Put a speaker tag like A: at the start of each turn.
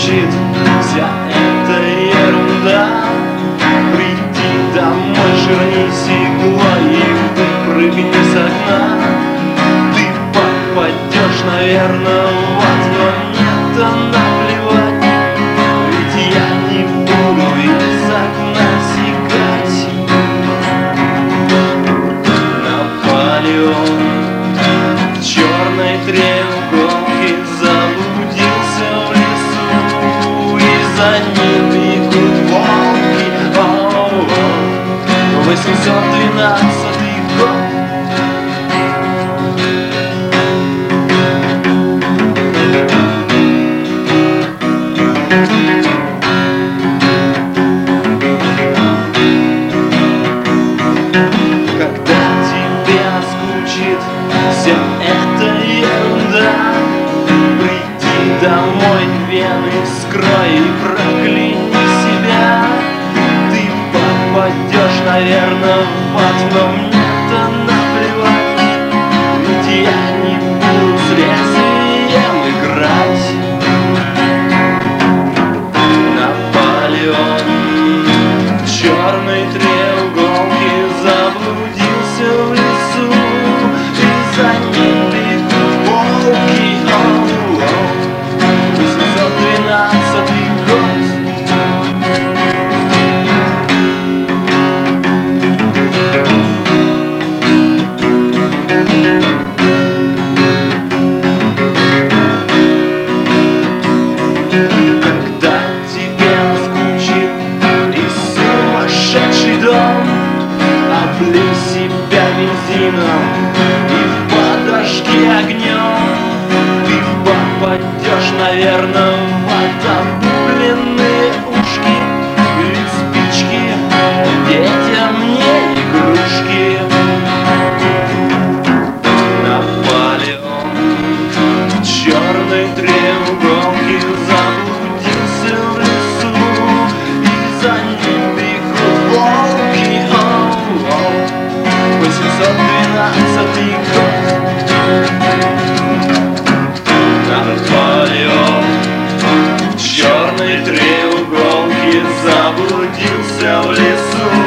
A: звучит вся эта ерунда. Приди домой, ширнись иглой и выпрыгни с окна. Ты попадешь, наверное, в ад, но мне-то наплевать, ведь я не буду из окна сигать. Наполеон в черной треуголке заблудился в лесу, и за ним бегут волки. 812 год. Когда тебе наскучит вся эта ерунда, приди домой, вены вскрой и прокляни себя. Ты попадешь, наверное, в ад, но мне-то наплевать, ведь я не буду с лезвием играть. Наполеон в черной треуголке заблудился в лесу, и за ним бегут волки. 812 год. Когда тебе наскучит и сумасшедший дом, облей себя бензином и подожги огнем. Ты попадешь, наверное, в ад, обугленные ушки, ведь спички детям не игрушки. Наполеон в черной треуголке заблудился в лесу, и за ним бегут волки. 812 год. Наполеон в черной треуголке заблудился в лесу,